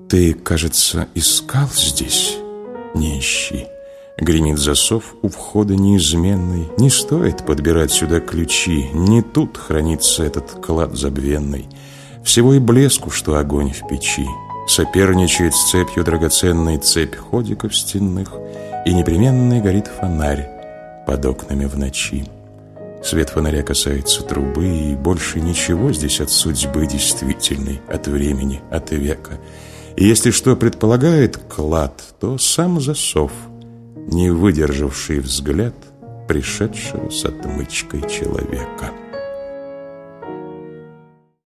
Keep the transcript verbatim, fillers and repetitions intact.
Ты, кажется, искал здесь? Не ищи. Гремит засов у входа неизменный. Не стоит подбирать сюда ключи. Не тут хранится этот клад забвенный. Всего и блеску, что огонь в печи. Соперничает с цепью драгоценной цепь ходиков стенных, и непременный горит фонарь под окнами в ночи. Свет фонаря касается трубы, и больше ничего здесь от судьбы действительной, от времени, от века. И если что предполагает клад, то сам засов, не выдержавший взгляд пришедшего с отмычкой человека.